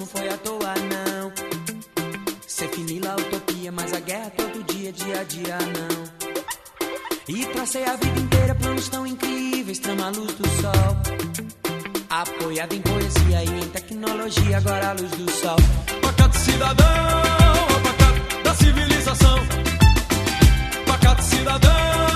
foi à toa, não. Ser finila, utopia, mas a guerra todo dia, dia a dia, não. E tracei a vida inteira planos tão incríveis, trama a luz do sol. Apoiado em poesia e em tecnologia, agora a luz do sol. Pacato cidadão, pacato da civilização. Pacato cidadão.